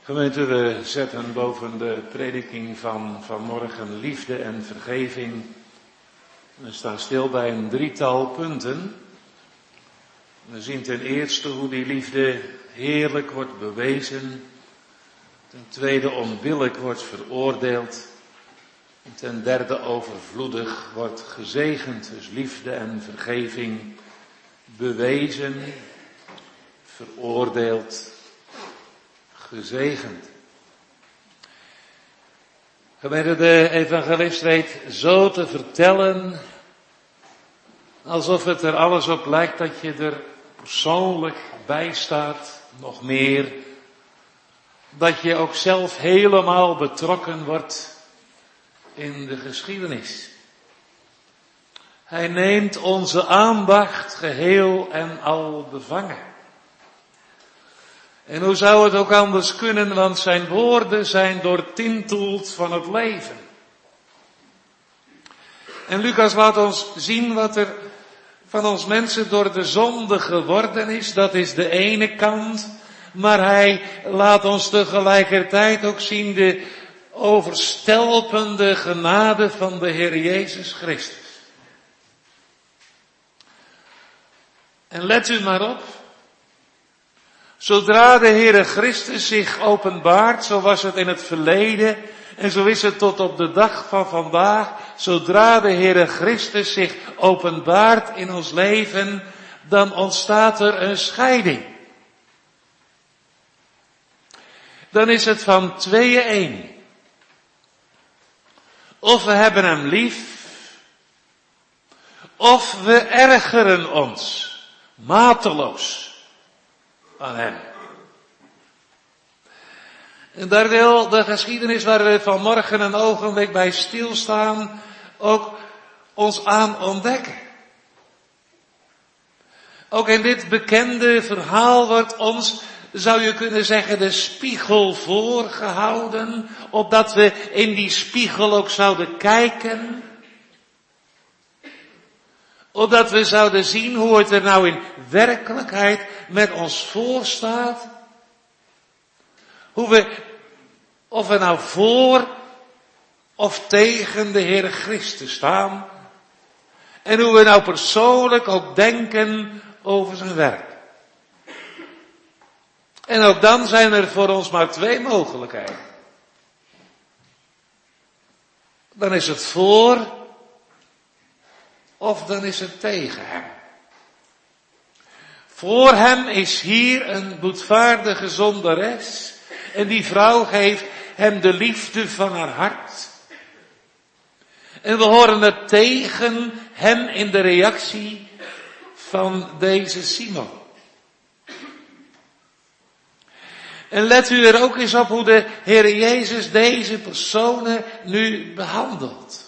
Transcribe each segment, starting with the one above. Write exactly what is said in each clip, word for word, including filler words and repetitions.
Gemeente, we zetten boven de prediking van vanmorgen liefde en vergeving. We staan stil bij een drietal punten. We zien ten eerste hoe die liefde heerlijk wordt bewezen. Ten tweede onbillijk wordt veroordeeld. En ten derde overvloedig wordt gezegend. Dus liefde en vergeving bewezen, veroordeeld, gezegend. Gemeente, de evangelist weet zo te vertellen, alsof het er alles op lijkt dat je er persoonlijk bij staat, nog meer, dat je ook zelf helemaal betrokken wordt in de geschiedenis. Hij neemt onze aandacht geheel en al bevangen. En hoe zou het ook anders kunnen, want zijn woorden zijn doortinteld van het leven. En Lucas laat ons zien wat er van ons mensen door de zonde geworden is. Dat is de ene kant. Maar hij laat ons tegelijkertijd ook zien de overstelpende genade van de Heer Jezus Christus. En let u maar op. Zodra de Heere Christus zich openbaart, zo was het in het verleden en zo is het tot op de dag van vandaag, zodra de Heere Christus zich openbaart in ons leven, dan ontstaat er een scheiding. Dan is het van tweeën één. Of we hebben hem lief, of we ergeren ons mateloos aan hem. En daar wil de geschiedenis waar we vanmorgen een ogenblik bij stilstaan ook ons aan ontdekken. Ook in dit bekende verhaal wordt ons, zou je kunnen zeggen, de spiegel voorgehouden, opdat we in die spiegel ook zouden kijken. Opdat we zouden zien hoe het er nou in werkelijkheid met ons voorstaat. Hoe we, of we nou voor of tegen de Heer Christus staan. En hoe we nou persoonlijk ook denken over zijn werk. En ook dan zijn er voor ons maar twee mogelijkheden. Dan is het voor of dan is het tegen hem. Voor hem is hier een boetvaardige zondares. En die vrouw geeft hem de liefde van haar hart. En we horen het tegen hem in de reactie van deze Simon. En let u er ook eens op hoe de Heer Jezus deze personen nu behandelt.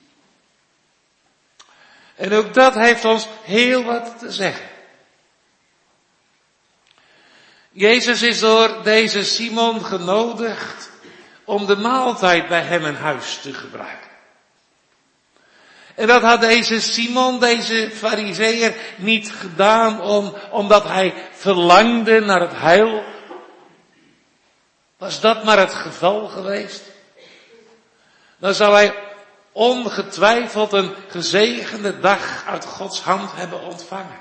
En ook dat heeft ons heel wat te zeggen. Jezus is door deze Simon genodigd om de maaltijd bij hem in huis te gebruiken. En dat had deze Simon, deze Farizeeër, niet gedaan om, omdat hij verlangde naar het heil. Was dat maar het geval geweest? Dan zou hij ongetwijfeld een gezegende dag uit Gods hand hebben ontvangen.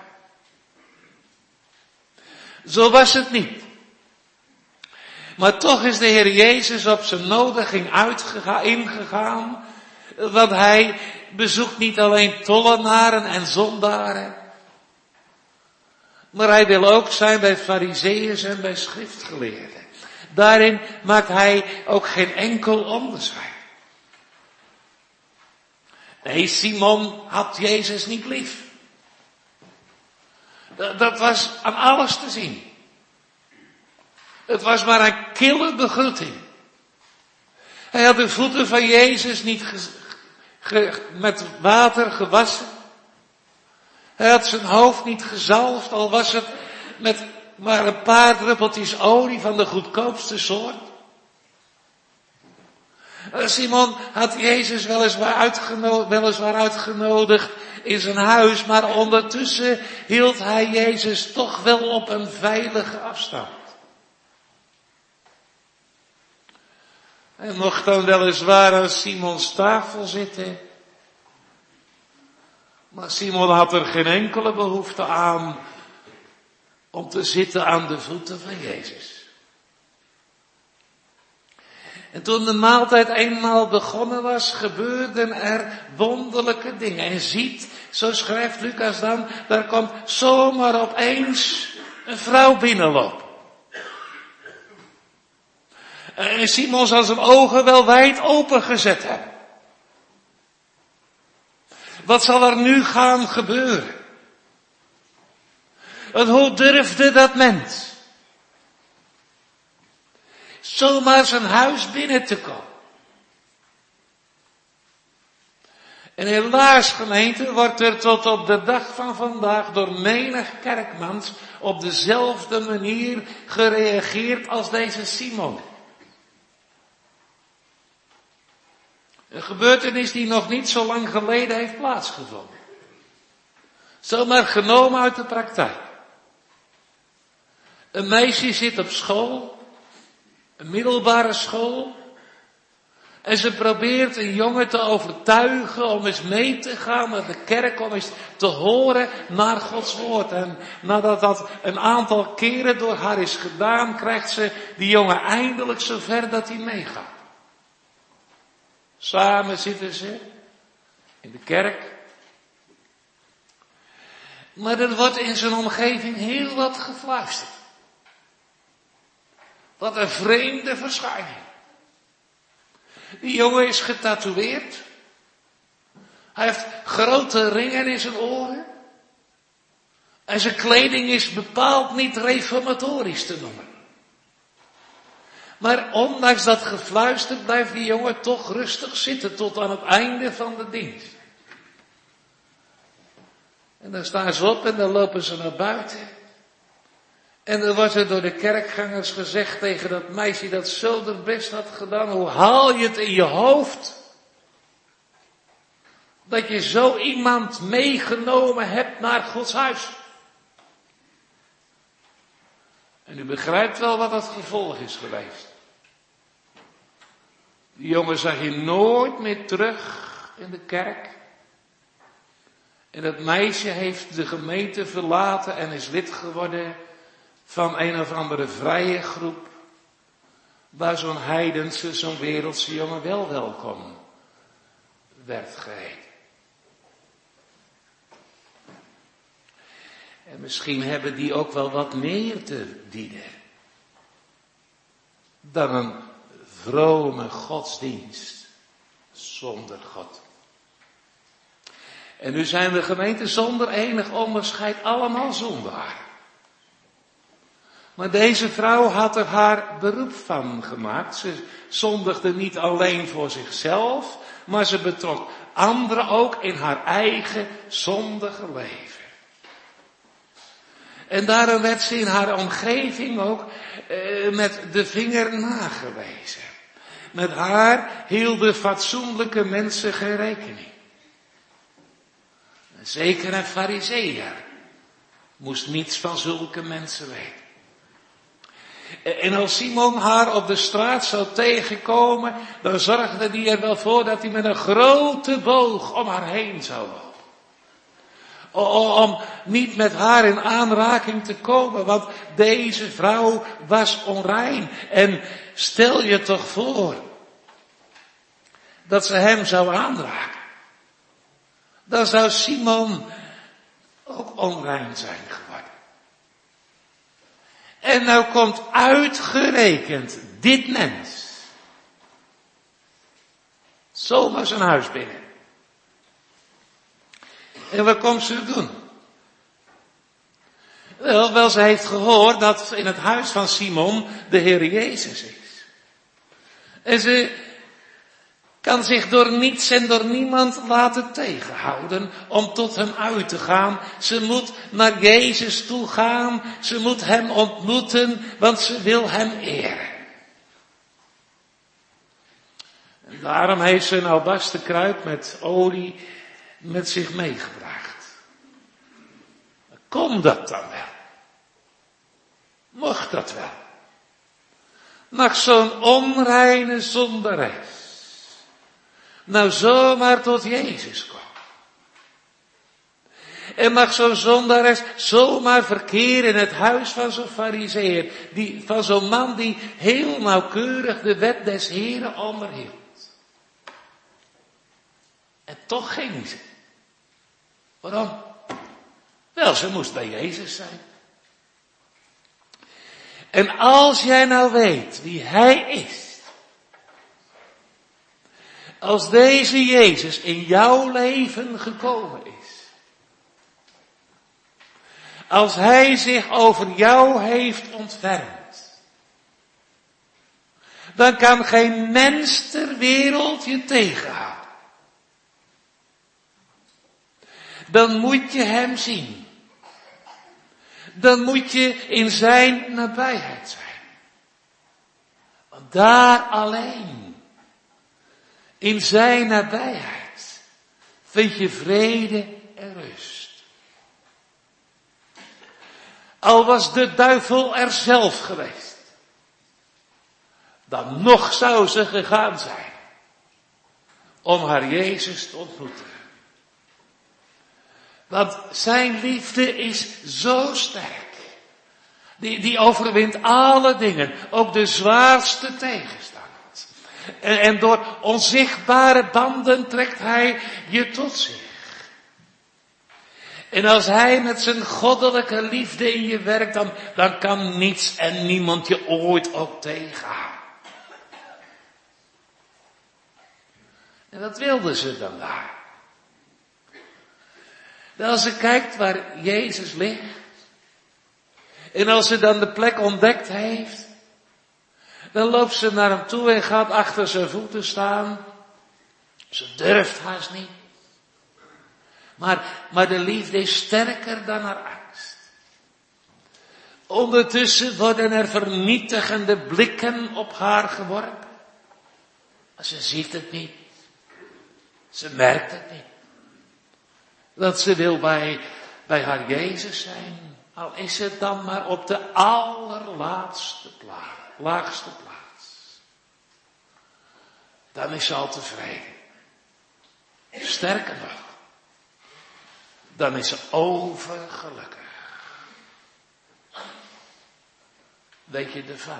Zo was het niet. Maar toch is de Heer Jezus op zijn nodiging uitgegaan, ingegaan, want hij bezoekt niet alleen tollenaren en zondaren, maar hij wil ook zijn bij farizeeërs en bij schriftgeleerden. Daarin maakt hij ook geen enkel onderscheid. Nee, Simon had Jezus niet lief. Dat was aan alles te zien. Het was maar een kille begroeting. Hij had de voeten van Jezus niet ge, ge, met water gewassen. Hij had zijn hoofd niet gezalfd, al was het met maar een paar druppeltjes olie van de goedkoopste soort. Simon had Jezus weliswaar uitgenodigd, weliswaar uitgenodigd in zijn huis, maar ondertussen hield hij Jezus toch wel op een veilige afstand. Hij mocht dan weliswaar aan Simons tafel zitten. Maar Simon had er geen enkele behoefte aan om te zitten aan de voeten van Jezus. En toen de maaltijd eenmaal begonnen was, gebeurden er wonderlijke dingen. En ziet, zo schrijft Lucas dan, daar komt zomaar opeens een vrouw binnenlopen. En Simon zal zijn ogen wel wijd opengezet hebben. Wat zal er nu gaan gebeuren? En hoe durfde dat mens zomaar zijn huis binnen te komen? En helaas, gemeente, wordt er tot op de dag van vandaag door menig kerkmans op dezelfde manier gereageerd als deze Simon. Een gebeurtenis die nog niet zo lang geleden heeft plaatsgevonden. Zomaar genomen uit de praktijk. Een meisje zit op school, een middelbare school, en ze probeert een jongen te overtuigen om eens mee te gaan naar de kerk, om eens te horen naar Gods woord. En nadat dat een aantal keren door haar is gedaan, krijgt ze die jongen eindelijk zover dat hij meegaat. Samen zitten ze in de kerk. Maar er wordt in zijn omgeving heel wat gefluisterd. Wat een vreemde verschijning. Die jongen is getatoeëerd. Hij heeft grote ringen in zijn oren. En zijn kleding is bepaald niet reformatorisch te noemen. Maar ondanks dat gefluister blijft die jongen toch rustig zitten tot aan het einde van de dienst. En dan staan ze op en dan lopen ze naar buiten. En dan wordt er door de kerkgangers gezegd tegen dat meisje dat zo haar best had gedaan. Hoe haal je het in je hoofd? Dat je zo iemand meegenomen hebt naar Gods huis. En u begrijpt wel wat het gevolg is geweest. Die jongen zag je nooit meer terug in de kerk. En dat meisje heeft de gemeente verlaten en is lid geworden van een of andere vrije groep. Waar zo'n heidense, zo'n wereldse jongen wel welkom werd geheten. En misschien hebben die ook wel wat meer te dienen dan een vrome godsdienst zonder God. En nu zijn we gemeente zonder enig onderscheid allemaal zondaar. Maar deze vrouw had er haar beroep van gemaakt. Ze zondigde niet alleen voor zichzelf, maar ze betrok anderen ook in haar eigen zondige leven. En daarom werd ze in haar omgeving ook eh, met de vinger nagewezen. Met haar hielden fatsoenlijke mensen geen rekening. Zeker een farizeeër moest niets van zulke mensen weten. En als Simon haar op de straat zou tegenkomen, dan zorgde hij er wel voor dat hij met een grote boog om haar heen zou lopen. Om niet met haar in aanraking te komen, want deze vrouw was onrein. En stel je toch voor dat ze hem zou aanraken. Dan zou Simon ook onrein zijn geworden. En nou komt uitgerekend dit mens zomaar zijn huis binnen. En wat komt ze doen? Wel, wel, ze heeft gehoord dat in het huis van Simon de Heer Jezus is. En ze kan zich door niets en door niemand laten tegenhouden om tot hem uit te gaan. Ze moet naar Jezus toe gaan. Ze moet hem ontmoeten, want ze wil hem eren. En daarom heeft ze een albasten kruik met olie met zich meegebracht. Kon dat dan wel? Mocht dat wel? Mag zo'n onreine zondares nou zomaar tot Jezus komen? En mag zo'n zondares zomaar verkeren in het huis van zo'n farizeeër, die, van zo'n man die heel nauwkeurig de wet des Heren onderhield? En toch ging ze. Waarom? Wel, ze moest bij Jezus zijn. En als jij nou weet wie Hij is, als deze Jezus in jouw leven gekomen is, als Hij zich over jou heeft ontfermd, dan kan geen mens ter wereld je tegenhouden. Dan moet je Hem zien. Dan moet je in Zijn nabijheid zijn. Want daar alleen, in Zijn nabijheid, vind je vrede en rust. Al was de duivel er zelf geweest, dan nog zou ze gegaan zijn om haar Jezus te ontmoeten. Want zijn liefde is zo sterk. Die, die overwint alle dingen, ook de zwaarste tegenstand. En, en door onzichtbare banden trekt Hij je tot zich. En als Hij met zijn goddelijke liefde in je werkt, dan, dan kan niets en niemand je ooit ook tegenhouden. En wat wilde ze dan daar? En als ze kijkt waar Jezus ligt, en als ze dan de plek ontdekt heeft, dan loopt ze naar Hem toe en gaat achter zijn voeten staan. Ze durft haast niet. Maar, maar de liefde is sterker dan haar angst. Ondertussen worden er vernietigende blikken op haar geworpen. Maar ze ziet het niet. Ze merkt het niet. Dat ze wil bij, bij haar Jezus zijn. Al is het dan maar op de allerlaatste plaats, laagste plaats. Dan is ze al tevreden. Sterker nog. Dan is ze overgelukkig. Weet je ervan?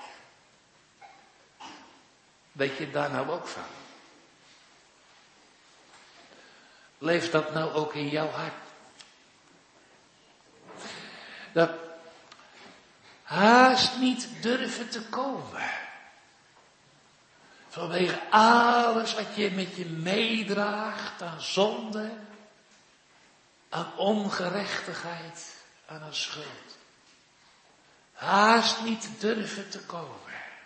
Weet je daar nou ook van? Leeft dat nou ook in jouw hart? Dat haast niet durven te komen. Vanwege alles wat je met je meedraagt aan zonde, aan ongerechtigheid, aan een schuld. Haast niet durven te komen.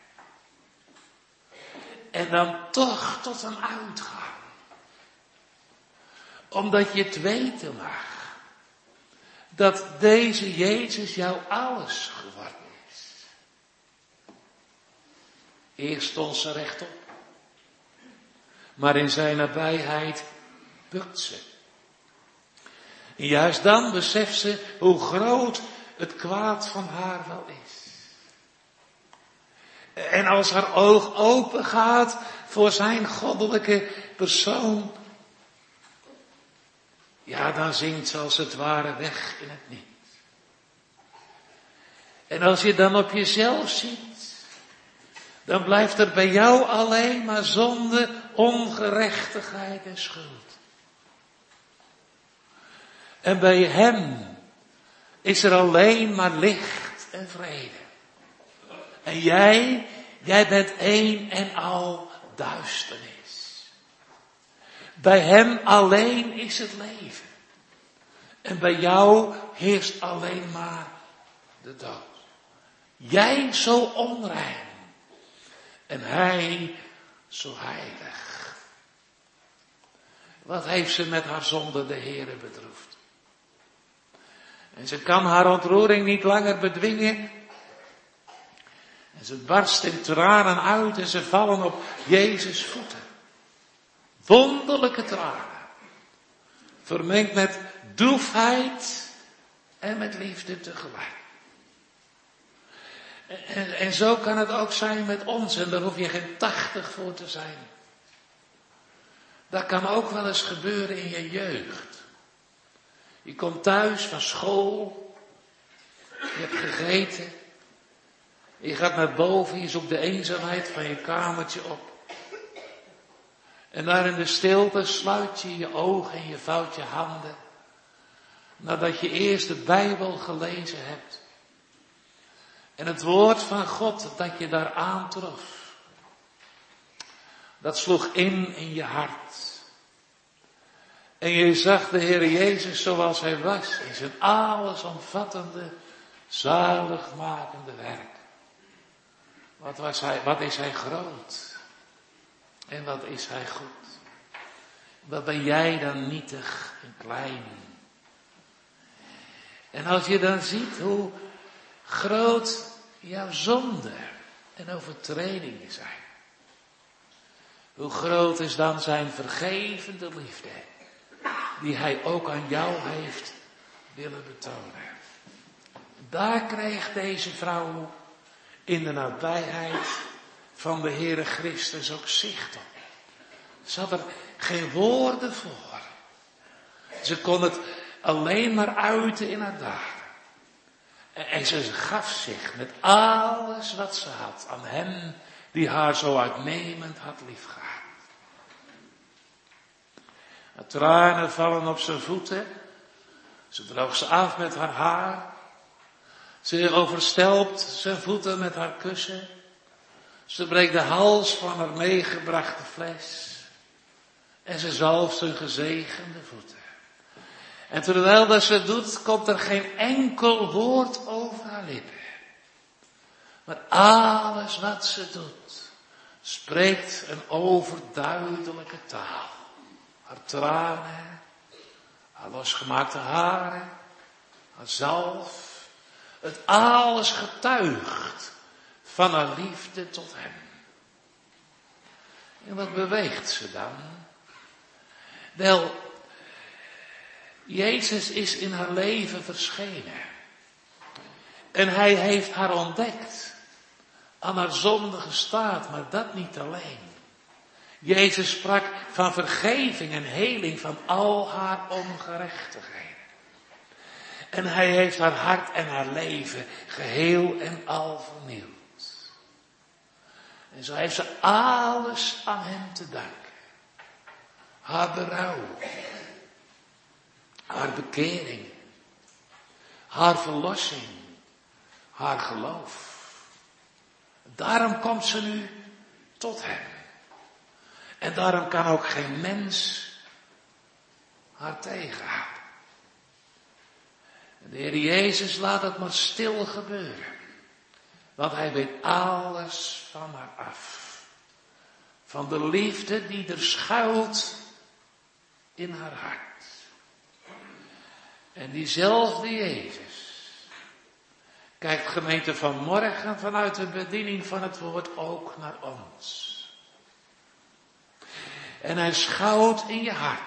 En dan toch tot een uitgang. Omdat je het weten mag. Dat deze Jezus jou alles geworden is. Eerst stond ze rechtop. Maar in zijn nabijheid bukt ze. En juist dan beseft ze hoe groot het kwaad van haar wel is. En als haar oog open gaat voor zijn goddelijke persoon, ja, dan zinkt ze als het ware weg in het niets. En als je dan op jezelf ziet, dan blijft er bij jou alleen maar zonde, ongerechtigheid en schuld. En bij Hem is er alleen maar licht en vrede. En jij, jij bent één en al duisternis. Bij Hem alleen is het leven. En bij jou heerst alleen maar de dood. Jij zo onrein. En Hij zo heilig. Wat heeft ze met haar zonde de Heere bedroefd? En ze kan haar ontroering niet langer bedwingen. En ze barst in tranen uit en ze vallen op Jezus' voeten. Wonderlijke tranen. Vermengd met droefheid en met liefde tegelijk. En, en zo kan het ook zijn met ons. En daar hoef je geen tachtig voor te zijn. Dat kan ook wel eens gebeuren in je jeugd. Je komt thuis van school. Je hebt gegeten. Je gaat naar boven. Je zoekt de eenzaamheid van je kamertje op. En daar in de stilte sluit je je ogen en je vouwt je handen. Nadat je eerst de Bijbel gelezen hebt. En het woord van God dat je daar aantrof. Dat sloeg in in je hart. En je zag de Heer Jezus zoals Hij was. In zijn allesomvattende, zaligmakende werk. Wat was Hij, wat is Hij groot. En wat is Hij goed. Wat ben jij dan nietig en klein. En als je dan ziet hoe groot jouw zonde en overtredingen zijn. Hoe groot is dan zijn vergevende liefde. Die Hij ook aan jou heeft willen betonen. Daar kreeg deze vrouw in de nabijheid van de Heere Christus ook zicht op. Ze had er geen woorden voor. Ze kon het alleen maar uiten in haar daden. En ze gaf zich met alles wat ze had aan hem die haar zo uitnemend had liefgehad. De tranen vallen op zijn voeten. Ze droogt ze af met haar haar. Ze overstelpt zijn voeten met haar kussen. Ze breekt de hals van haar meegebrachte fles. En ze zalft zijn gezegende voeten. En terwijl dat ze doet, komt er geen enkel woord over haar lippen. Maar alles wat ze doet, spreekt een overduidelijke taal. Haar tranen, haar losgemaakte haren, haar zalf. Het alles getuigt van haar liefde tot hem. En wat beweegt ze dan? Wel, Jezus is in haar leven verschenen. En Hij heeft haar ontdekt. Aan haar zondige staat, maar dat niet alleen. Jezus sprak van vergeving en heling van al haar ongerechtigheden. En Hij heeft haar hart en haar leven geheel en al vernieuwd. En zo heeft ze alles aan Hem te danken. Haar berouw. Haar bekering. Haar verlossing. Haar geloof. Daarom komt ze nu tot Hem. En daarom kan ook geen mens haar tegenhouden. De Heer Jezus laat het maar stil gebeuren. Want Hij weet alles van haar af. Van de liefde die er schuilt in haar hart. En diezelfde Jezus kijkt gemeente vanmorgen vanuit de bediening van het woord ook naar ons. En Hij schouwt in je hart.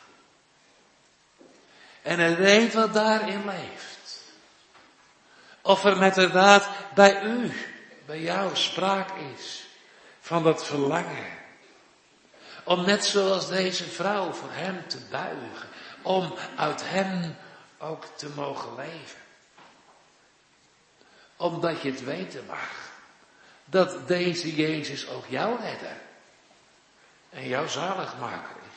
En Hij weet wat daarin leeft. Of er met de daad bij u, bij jou sprake is van dat verlangen. Om net zoals deze vrouw voor Hem te buigen. Om uit Hem ook te mogen leven. Omdat je het weten mag. Dat deze Jezus ook jouw redder. En jouw zaligmaker is.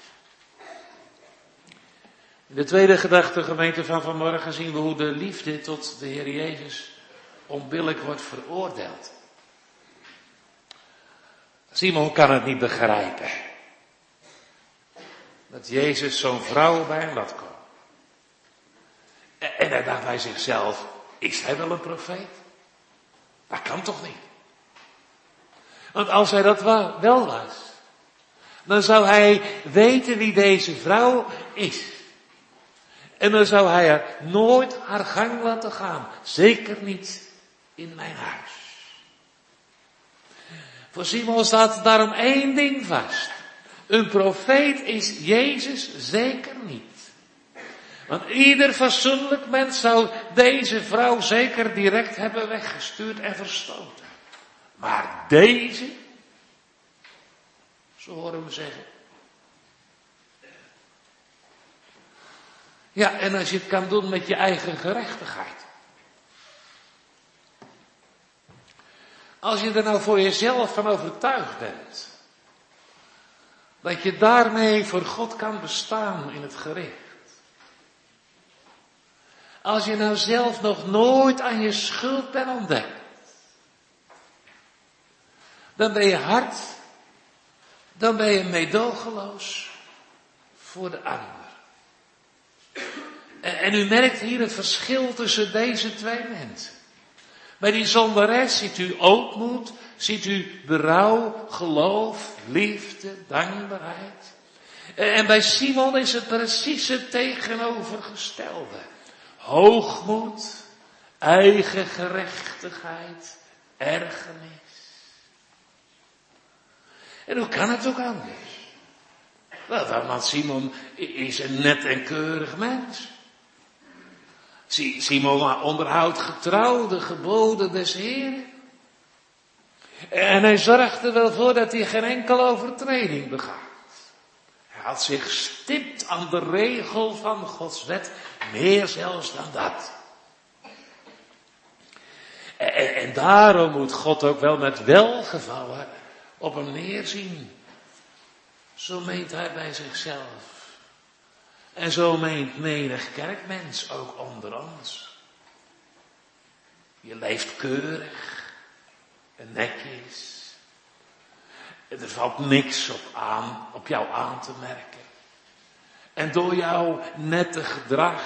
In de tweede gedachte gemeente van vanmorgen zien we hoe de liefde tot de Heer Jezus onbillijk wordt veroordeeld. Simon kan het niet begrijpen. Dat Jezus zo'n vrouw bij hem laat komen. En hij dacht bij zichzelf, is hij wel een profeet? Dat kan toch niet? Want als hij dat wel was, dan zou hij weten wie deze vrouw is. En dan zou hij er nooit haar gang laten gaan. Zeker niet in mijn huis. Voor Simon staat daarom één ding vast. Een profeet is Jezus zeker niet. Want ieder fatsoenlijk mens zou deze vrouw zeker direct hebben weggestuurd en verstoten. Maar deze, zo horen we zeggen. Ja, en als je het kan doen met je eigen gerechtigheid. Als je er nou voor jezelf van overtuigd bent. Dat je daarmee voor God kan bestaan in het gericht. Als je nou zelf nog nooit aan je schuld bent ontdekt. Dan ben je hard. Dan ben je meedogenloos voor de ander. En, en u merkt hier het verschil tussen deze twee mensen. Bij die zondares ziet u ootmoed, ziet u berouw, geloof, liefde, dankbaarheid. En bij Simon is het precies het tegenovergestelde. Hoogmoed, eigen gerechtigheid, ergernis. En hoe kan het ook anders? Wel, want Simon is een net en keurig mens. Simon onderhoudt getrouw de geboden des Heeren. En hij zorgt er wel voor dat hij geen enkele overtreding begaat. Hij had zich stipt aan de regel van Gods wet, meer zelfs dan dat. En, en daarom moet God ook wel met welgevallen op hem neerzien. Zo meent hij bij zichzelf. En zo meent menig kerkmens ook onder ons. Je leeft keurig en netjes. Er valt niks op, aan, op jou aan te merken. En door jouw nette gedrag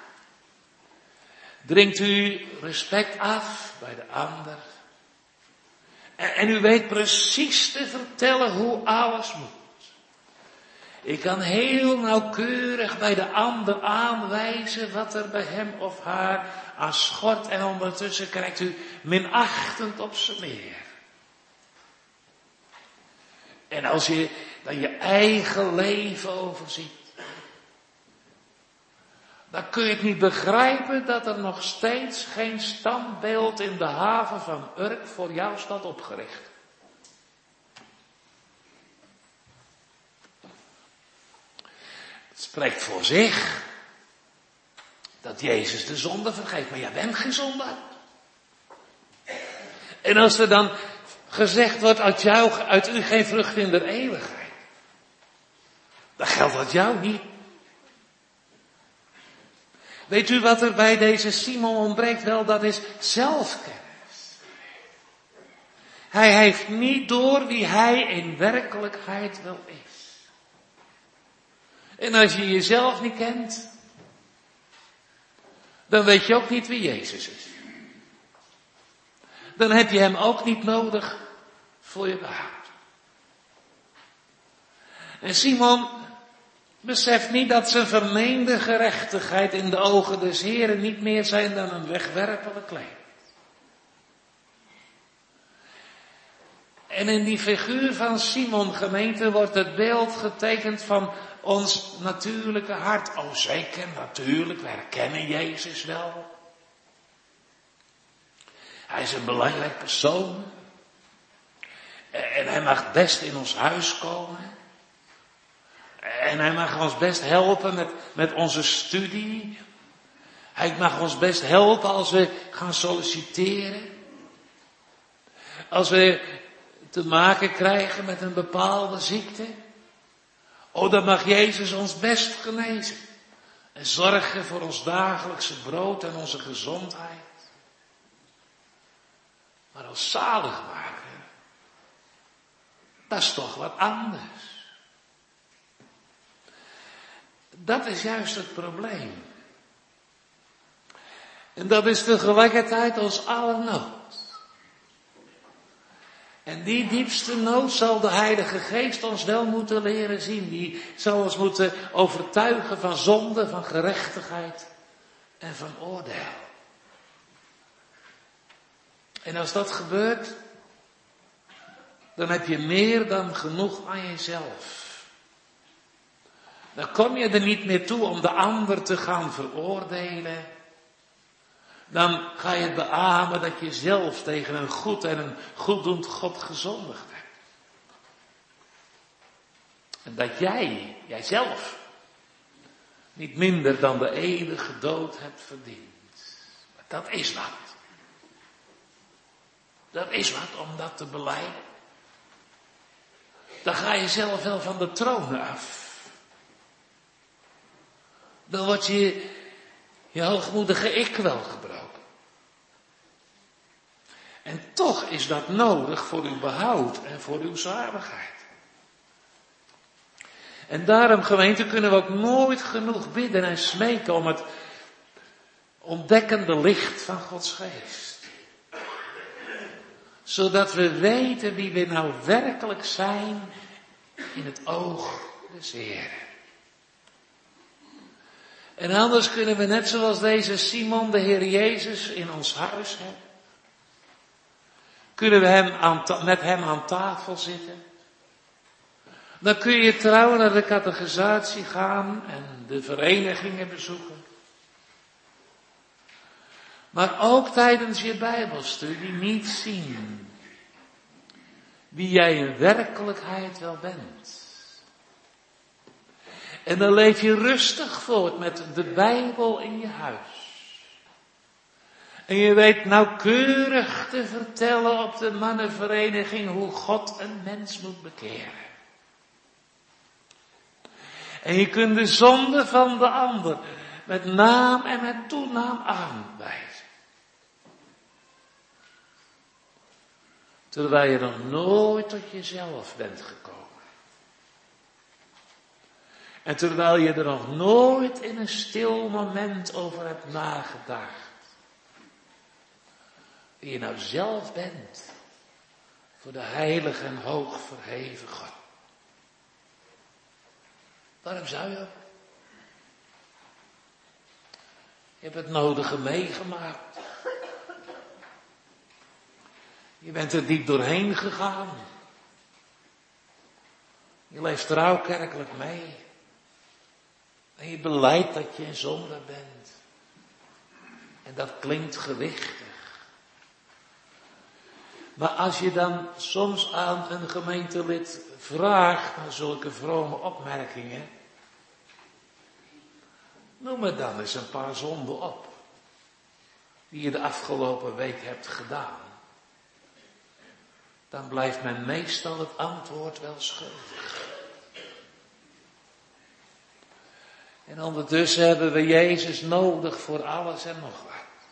dringt u respect af bij de ander. En, en u weet precies te vertellen hoe alles moet. Ik kan heel nauwkeurig bij de ander aanwijzen wat er bij hem of haar aan schort. En ondertussen kijkt u minachtend op ze neer. En als je dan je eigen leven overziet. Dan kun je het niet begrijpen dat er nog steeds geen standbeeld in de haven van Urk voor jou staat opgericht. Het spreekt voor zich dat Jezus de zonde vergeeft, maar jij bent geen zondaar. En als er dan gezegd wordt uit, jou, uit u geen vrucht in de eeuwigheid, dan geldt dat jou niet. Weet u wat er bij deze Simon ontbreekt? Wel, dat is zelfkennis. Hij heeft niet door wie hij in werkelijkheid wel is. En als je jezelf niet kent, dan weet je ook niet wie Jezus is. Dan heb je hem ook niet nodig voor je behoud. En Simon beseft niet dat zijn vermeende gerechtigheid in de ogen des Heren niet meer zijn dan een wegwerpelijk kleed. En in die figuur van Simon, gemeente, wordt het beeld getekend van ons natuurlijke hart. Oh zeker, natuurlijk, we herkennen Jezus wel. Hij is een belangrijk persoon. En hij mag best in ons huis komen. En hij mag ons best helpen met, met onze studie. Hij mag ons best helpen als we gaan solliciteren. Als we te maken krijgen met een bepaalde ziekte. Oh, dan mag Jezus ons best genezen. En zorgen voor ons dagelijkse brood en onze gezondheid. Maar als zaligmaker, dat is toch wat anders. Dat is juist het probleem. En dat is tegelijkertijd ons aller nood. En die diepste nood zal de Heilige Geest ons wel moeten leren zien. Die zal ons moeten overtuigen van zonde, van gerechtigheid en van oordeel. En als dat gebeurt, dan heb je meer dan genoeg aan jezelf. Dan kom je er niet meer toe om de ander te gaan veroordelen. Dan ga je beamen dat je zelf tegen een goed en een goeddoend God gezondigd hebt. En dat jij, jijzelf, niet minder dan de eeuwige dood hebt verdiend. Maar dat is wat. Dat is wat om dat te belijden. Dan ga je zelf wel van de troon af. Dan wordt je, je hoogmoedige ik wel gebroken. En toch is dat nodig voor uw behoud en voor uw zaligheid. En daarom, gemeente, kunnen we ook nooit genoeg bidden en smeken om het ontdekkende licht van Gods geest. Zodat we weten wie we nou werkelijk zijn in het oog des Heeren. En anders kunnen we net zoals deze Simon de Heer Jezus in ons huis hebben. Kunnen we hem aan ta- met hem aan tafel zitten. Dan kun je trouw naar de catechisatie gaan en de verenigingen bezoeken. Maar ook tijdens je Bijbelstudie niet zien wie jij in werkelijkheid wel bent. En dan leef je rustig voort met de Bijbel in je huis. En je weet nauwkeurig te vertellen op de mannenvereniging hoe God een mens moet bekeren. En je kunt de zonde van de ander met naam en met toenaam aanwijzen. Terwijl je nog nooit tot jezelf bent gekomen. En terwijl je er nog nooit in een stil moment over hebt nagedacht. Wie je nou zelf bent. Voor de heilige en hoog verheven God. Waarom zou je? Je hebt het nodige meegemaakt. Je bent er diep doorheen gegaan. Je leeft trouw kerkelijk mee. En je belijdt dat je een zondaar bent. En dat klinkt gewichtig. Maar als je dan soms aan een gemeentelid vraagt naar zulke vrome opmerkingen. Noem me dan eens een paar zonden op. Die je de afgelopen week hebt gedaan. Dan blijft men meestal het antwoord wel schuldig. En ondertussen hebben we Jezus nodig voor alles en nog wat.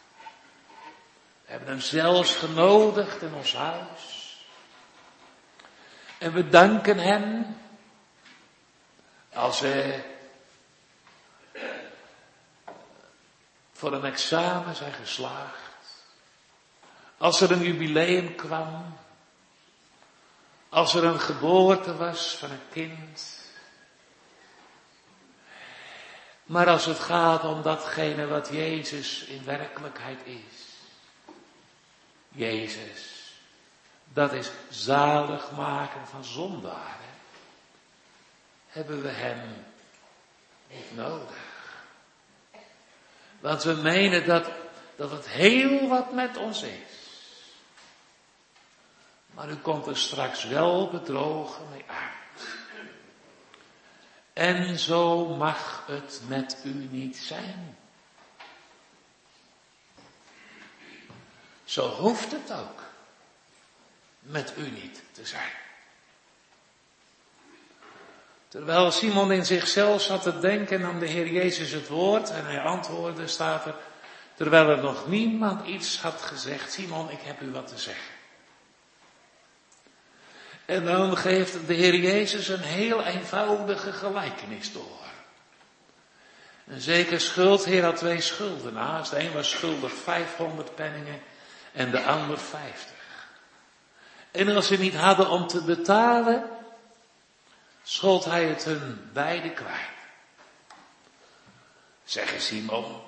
We hebben hem zelfs genodigd in ons huis. En we danken hem als we voor een examen zijn geslaagd. Als er een jubileum kwam. Als er een geboorte was van een kind. Maar als het gaat om datgene wat Jezus in werkelijkheid is. Jezus, dat is zalig maken van zondaren. Hebben we hem niet nodig. Want we menen dat, dat het heel wat met ons is. Maar u komt er straks wel bedrogen mee uit. En zo mag het met u niet zijn. Zo hoeft het ook met u niet te zijn. Terwijl Simon in zichzelf zat te denken, nam de Heer Jezus het woord en hij antwoordde, staat er, terwijl er nog niemand iets had gezegd, Simon, ik heb u wat te zeggen. En dan geeft de Heer Jezus een heel eenvoudige gelijkenis door. Een zeker schuldheer had twee schuldenaars. De een was schuldig vijfhonderd penningen en de ander vijftig. En als ze niet hadden om te betalen, schold hij het hun beiden kwijt. Zeg Simon,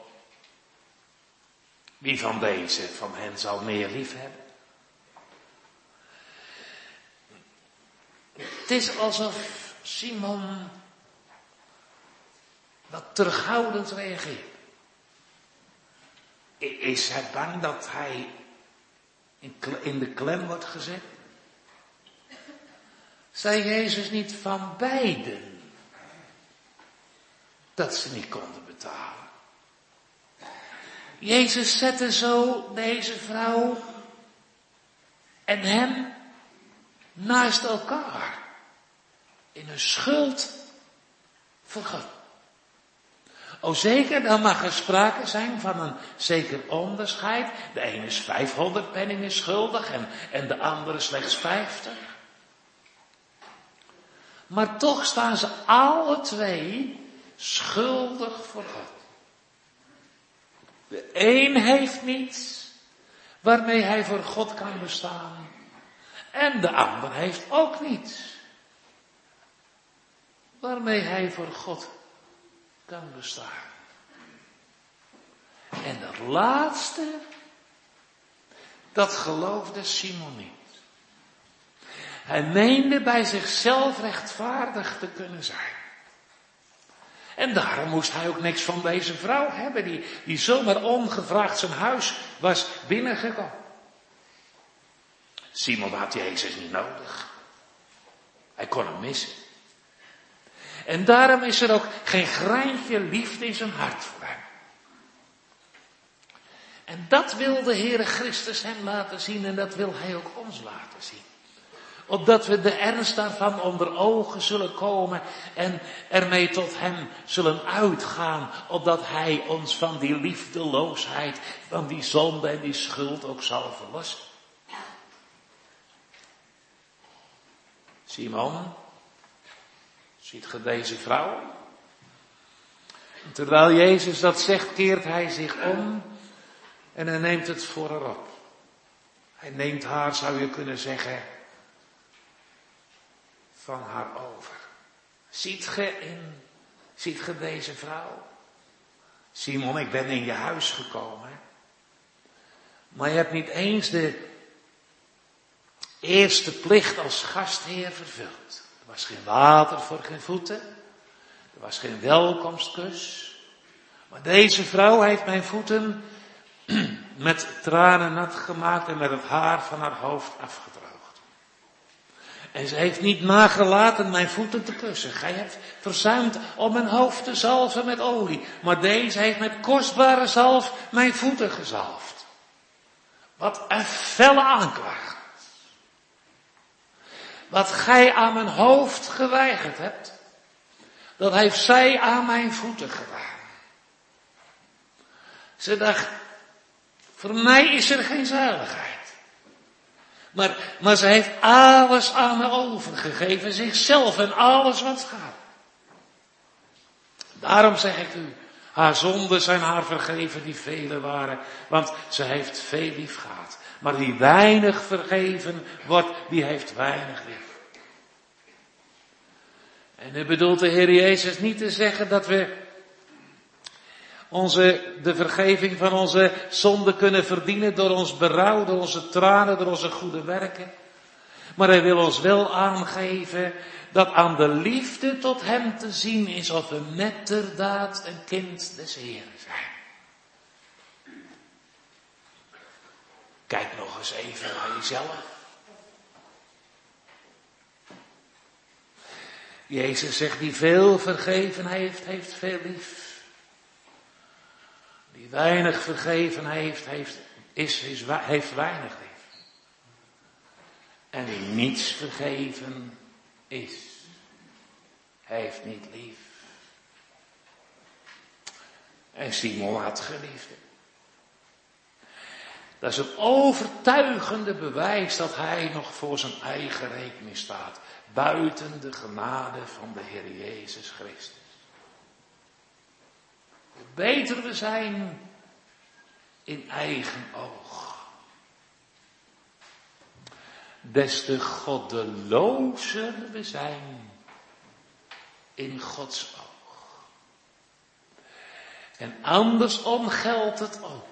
wie van deze van hen zal meer lief hebben? Het is alsof Simon wat terughoudend reageert. Is hij bang dat hij in de klem wordt gezet? Zei Jezus niet van beiden dat ze niet konden betalen? Jezus zette zo deze vrouw en hem naast elkaar in een schuld voor God. O zeker, dan mag er sprake zijn van een zeker onderscheid. De ene is vijfhonderd penningen schuldig en, en de andere slechts vijftig. Maar toch staan ze alle twee schuldig voor God. De een heeft niets waarmee hij voor God kan bestaan. En de ander heeft ook niets waarmee hij voor God kan bestaan. En dat laatste, dat geloofde Simon niet. Hij meende bij zichzelf rechtvaardig te kunnen zijn. En daarom moest hij ook niks van deze vrouw hebben, die, die zomaar ongevraagd zijn huis was binnengekomen. Simon had Jezus niet nodig. Hij kon hem missen. En daarom is er ook geen greintje liefde in zijn hart voor hem. En dat wil de Heere Christus hem laten zien en dat wil hij ook ons laten zien. Opdat we de ernst daarvan onder ogen zullen komen en ermee tot hem zullen uitgaan. Opdat hij ons van die liefdeloosheid, van die zonde en die schuld ook zal verlossen. Simon, ziet ge deze vrouw? Terwijl Jezus dat zegt, keert hij zich om en hij neemt het voor haar op. Hij neemt haar, zou je kunnen zeggen, van haar over. Ziet ge in, ziet ge deze vrouw? Simon, ik ben in je huis gekomen. Maar je hebt niet eens de eerste plicht als gastheer vervuld. Er was geen water voor geen voeten. Er was geen welkomstkus. Maar deze vrouw heeft mijn voeten met tranen nat gemaakt en met het haar van haar hoofd afgedroogd. En ze heeft niet nagelaten mijn voeten te kussen. Gij hebt verzuimd om mijn hoofd te zalven met olie. Maar deze heeft met kostbare zalf mijn voeten gezalfd. Wat een felle aanklacht. Wat gij aan mijn hoofd geweigerd hebt, dat heeft zij aan mijn voeten gedaan. Ze dacht, voor mij is er geen zaligheid. Maar, maar ze heeft alles aan me overgegeven, zichzelf en alles wat gaat. Daarom zeg ik u, haar zonden zijn haar vergeven die vele waren, want ze heeft veel lief gehad. Maar die weinig vergeven wordt, die heeft weinig lief. En nu bedoelt de Heer Jezus niet te zeggen dat we onze, de vergeving van onze zonden kunnen verdienen door ons berouw, door onze tranen, door onze goede werken. Maar hij wil ons wel aangeven dat aan de liefde tot hem te zien is of we metterdaad een kind des Heeren zijn. Kijk nog eens even naar jezelf. Jezus zegt, die veel vergeven heeft, heeft veel lief. Die weinig vergeven heeft, heeft, is, is, heeft weinig lief. En die niets vergeven is, heeft niet lief. En Simon had geliefde. Dat is een overtuigende bewijs dat hij nog voor zijn eigen rekening staat. Buiten de genade van de Heer Jezus Christus. Hoe beter we zijn in eigen oog. Des te goddelozer we zijn in Gods oog. En andersom geldt het ook.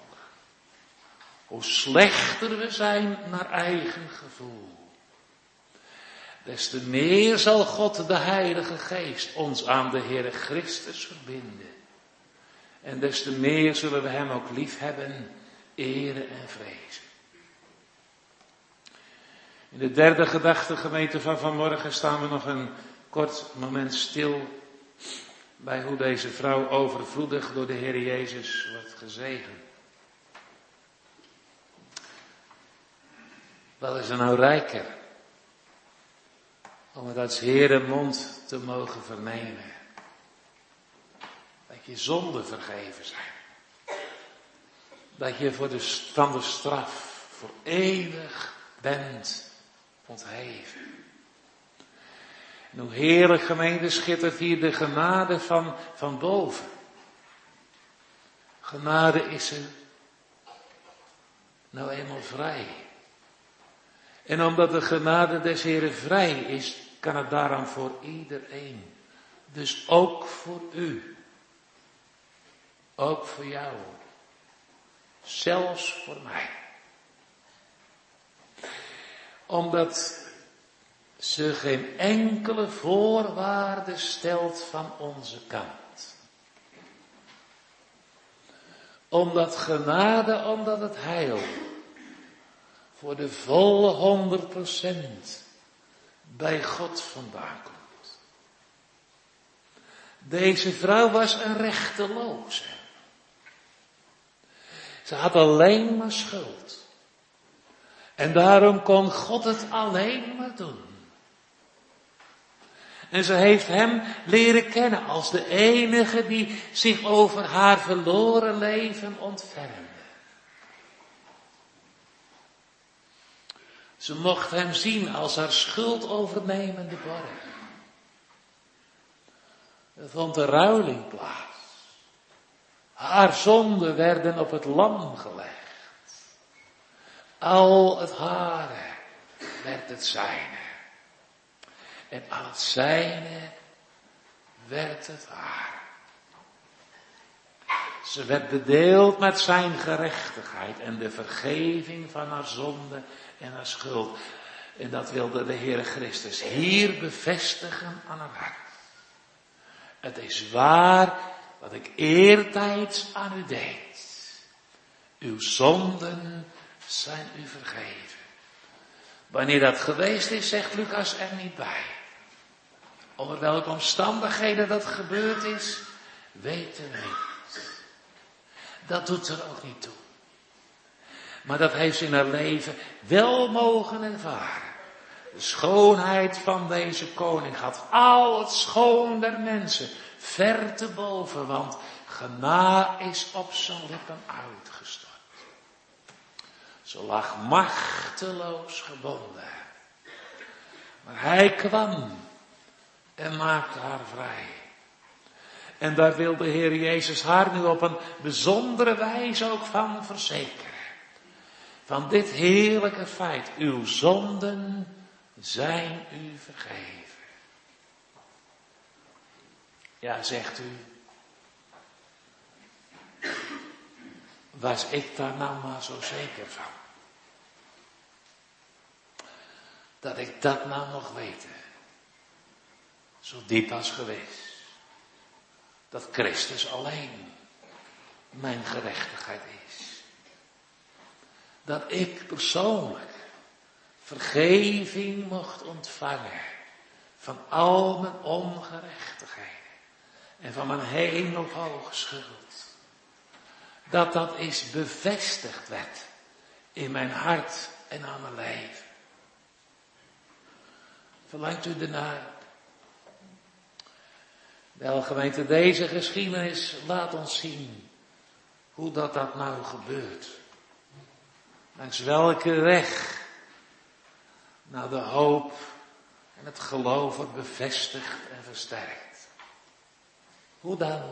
Hoe slechter we zijn naar eigen gevoel. des te meer zal God de Heilige Geest ons aan de Heere Christus verbinden. En des te meer zullen we hem ook lief hebben, eren en vrezen. In de derde gedachte, gemeente van vanmorgen, staan we nog een kort moment stil bij hoe deze vrouw overvloedig door de Heer Jezus wordt gezegend. Wat is er nou rijker om het uit 's Heeren mond te mogen vernemen? Dat je zonden vergeven zijn. Dat je voor de, van de straf voor eeuwig bent ontheven. En hoe heerlijk, gemeente, schittert hier de genade van, van boven. Genade is er nou eenmaal vrij. En omdat de genade des Heeren vrij is, kan het daarom voor iedereen. Dus ook voor u. Ook voor jou. Zelfs voor mij. Omdat ze geen enkele voorwaarde stelt van onze kant. Omdat genade, omdat het heil voor de volle honderd procent bij God vandaan komt. Deze vrouw was een rechteloze. Ze had alleen maar schuld. En daarom kon God het alleen maar doen. En ze heeft hem leren kennen als de enige die zich over haar verloren leven ontfermde. Ze mocht hem zien als haar schuldovernemende borg. Er vond een ruiling plaats. Haar zonden werden op het lam gelegd. Al het hare werd het zijne. En aan het zijne werd het haar. Ze werd bedeeld met zijn gerechtigheid en de vergeving van haar zonde en haar schuld. En dat wilde de Heere Christus hier bevestigen aan haar hart. Het is waar wat ik eertijds aan u deed. Uw zonden zijn u vergeven. Wanneer dat geweest is, zegt Lucas er niet bij. Onder welke omstandigheden dat gebeurd is, weten we niet. Dat doet er ook niet toe. Maar dat heeft ze in haar leven wel mogen ervaren. De schoonheid van deze koning had al het schoon der mensen ver te boven, want genade is op zijn lippen uitgestort. Ze lag machteloos gebonden. Maar hij kwam en maakte haar vrij. En daar wil de Heer Jezus haar nu op een bijzondere wijze ook van verzekeren. Van dit heerlijke feit, uw zonden zijn u vergeven. Ja, zegt u, was ik daar nou maar zo zeker van? Dat ik dat nou nog weet. Zo diep als geweest. Dat Christus alleen mijn gerechtigheid is. Dat ik persoonlijk vergeving mocht ontvangen van al mijn ongerechtigheden en van mijn hemelhoge schuld. Dat dat is bevestigd werd in mijn hart en aan mijn leven. Verlangt u ernaar? Wel, gemeente, deze geschiedenis laat ons zien hoe dat dat nou gebeurt. Langs welke weg nou de hoop en het geloof wordt bevestigd en versterkt. Hoe dan?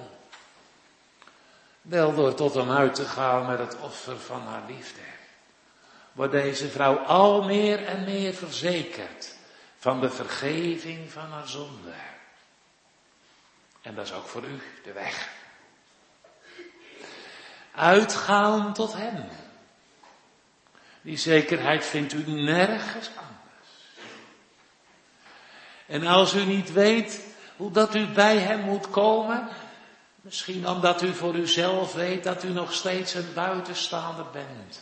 Wel door tot hem uit te gaan met het offer van haar liefde. Wordt deze vrouw al meer en meer verzekerd van de vergeving van haar zonde. En dat is ook voor u de weg. Uitgaan tot hem. Die zekerheid vindt u nergens anders. En als u niet weet hoe dat u bij hem moet komen, misschien omdat u voor uzelf weet dat u nog steeds een buitenstaander bent,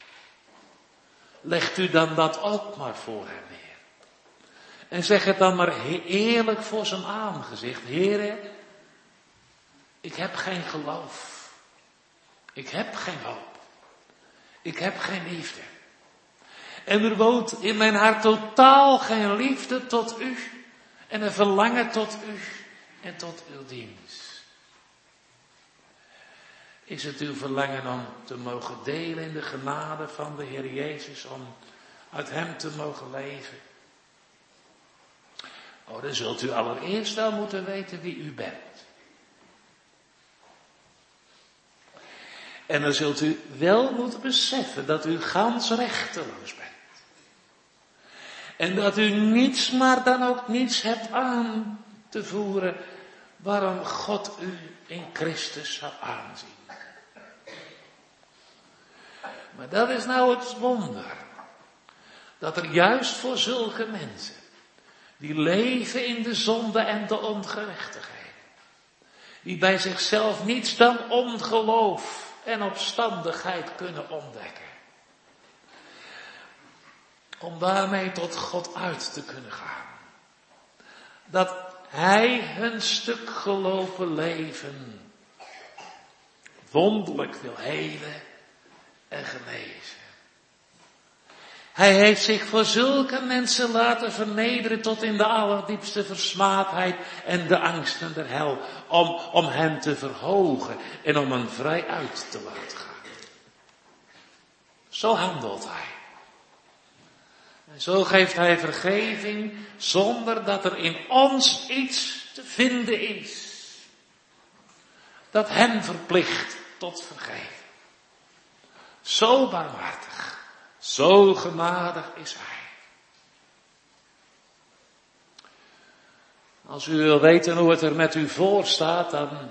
legt u dan dat ook maar voor hem neer. En zeg het dan maar eerlijk voor zijn aangezicht. Heere, ik heb geen geloof. Ik heb geen hoop. Ik heb geen liefde. En er woont in mijn hart totaal geen liefde tot u. En een verlangen tot u en tot uw dienst. Is het uw verlangen om te mogen delen in de genade van de Heer Jezus, om uit hem te mogen leven? Oh, dan zult u allereerst wel moeten weten wie u bent. En dan zult u wel moeten beseffen dat u gans rechteloos bent. En dat u niets, maar dan ook niets hebt aan te voeren waarom God u in Christus zou aanzien. Maar dat is nou het wonder. Dat er juist voor zulke mensen, die leven in de zonde en de ongerechtigheid, die bij zichzelf niets dan ongeloof en opstandigheid kunnen ontdekken, om daarmee tot God uit te kunnen gaan, dat Hij hun stuk gelopen leven wonderlijk wil helen en genezen. Hij heeft zich voor zulke mensen laten vernederen tot in de allerdiepste versmaadheid en de angsten der hel, om, om hen te verhogen en om hen vrij uit te laten gaan. Zo handelt Hij. En zo geeft Hij vergeving zonder dat er in ons iets te vinden is dat hem verplicht tot vergeving. Zo barmhartig, zo genadig is Hij. Als u wil weten hoe het er met u voor staat, dan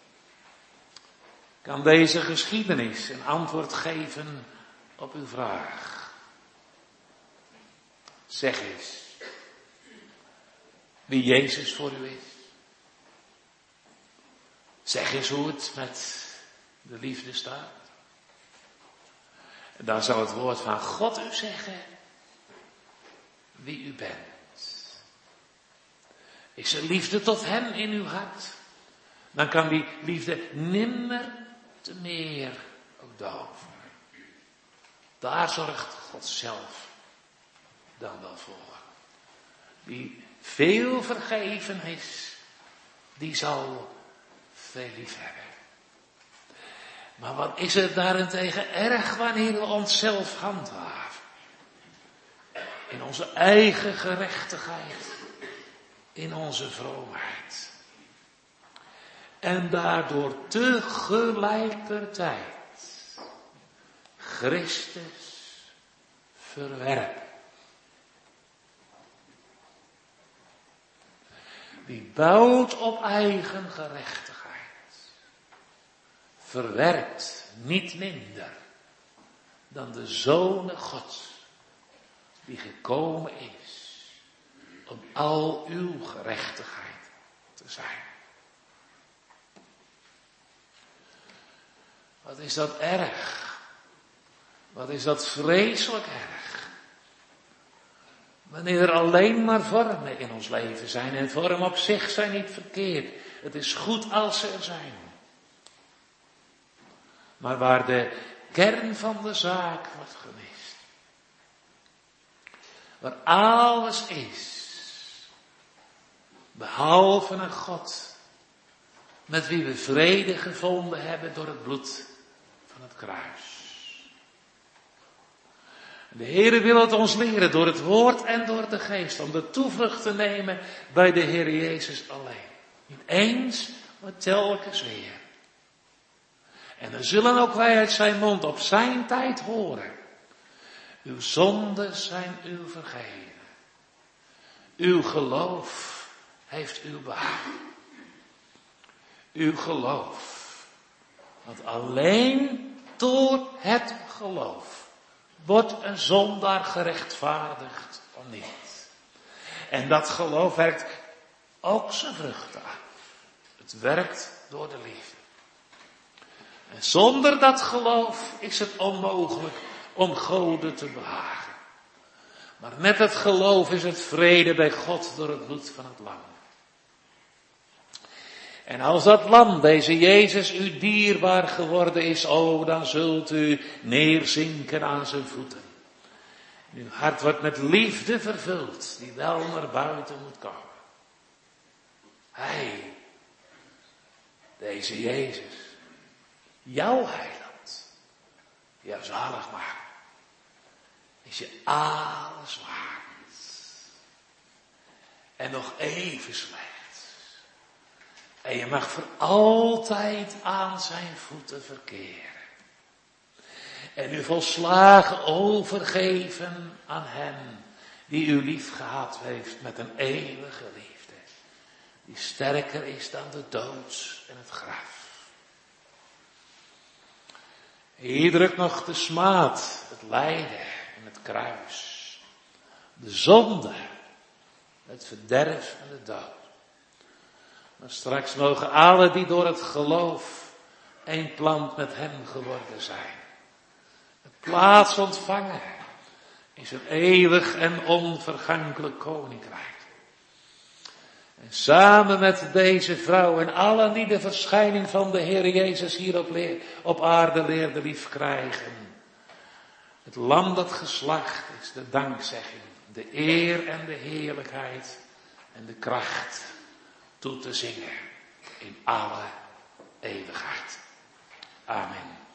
kan deze geschiedenis een antwoord geven op uw vraag. Zeg eens wie Jezus voor u is. Zeg eens hoe het met de liefde staat. En dan zal het woord van God u zeggen wie u bent. Is er liefde tot hem in uw hart? Dan kan die liefde nimmer te meer ook doven. Daar zorgt God zelf dan wel voor. Die veel vergeven is, die zal veel lief hebben. Maar wat is het daarentegen erg wanneer we onszelf handhaven? In onze eigen gerechtigheid, in onze vroomheid. En daardoor tegelijkertijd Christus verwerpen. Die bouwt op eigen gerechtigheid. Verwerpt niet minder dan de Zoon Gods, die gekomen is om al uw gerechtigheid te zijn. Wat is dat erg? Wat is dat vreselijk erg? Wanneer er alleen maar vormen in ons leven zijn, en vormen op zich zijn niet verkeerd. Het is goed als ze er zijn. Maar waar de kern van de zaak wordt gemist. Waar alles is. Behalve een God. Met wie we vrede gevonden hebben door het bloed van het kruis. De Heere wil het ons leren door het woord en door de geest. Om de toevlucht te nemen bij de Heer Jezus alleen. Niet eens, maar telkens weer. En dan zullen ook wij uit zijn mond op zijn tijd horen. Uw zonden zijn u vergeven. Uw geloof heeft u behouden. Uw geloof. Want alleen door het geloof wordt een zondaar gerechtvaardigd of niet. En dat geloof werkt ook zijn vruchten aan. Het werkt door de liefde. En zonder dat geloof is het onmogelijk om Gode te behagen. Maar met het geloof is het vrede bij God door het bloed van het lam. En als dat lam, deze Jezus, u dierbaar geworden is, oh, dan zult u neerzinken aan zijn voeten. En uw hart wordt met liefde vervuld, die wel naar buiten moet komen. Hij, deze Jezus, jouw heiland, jouw zaligmaker, is je alles waard. En nog even slecht. En je mag voor altijd aan zijn voeten verkeren. En u volslagen overgeven aan hem die u lief gehad heeft met een eeuwige liefde. Die sterker is dan de dood en het graf. Hier drukt nog de smaad, het lijden en het kruis. De zonde, het verderf en de dood. Maar straks mogen alle die door het geloof één plant met hem geworden zijn. Het plaats ontvangen in zijn eeuwig en onvergankelijk koninkrijk. En samen met deze vrouw en allen die de verschijning van de Heer Jezus hier op, leer, op aarde leerden lief krijgen. Het lam dat geslacht is, de dankzegging, de eer en de heerlijkheid en de kracht toe te zingen in alle eeuwigheid. Amen.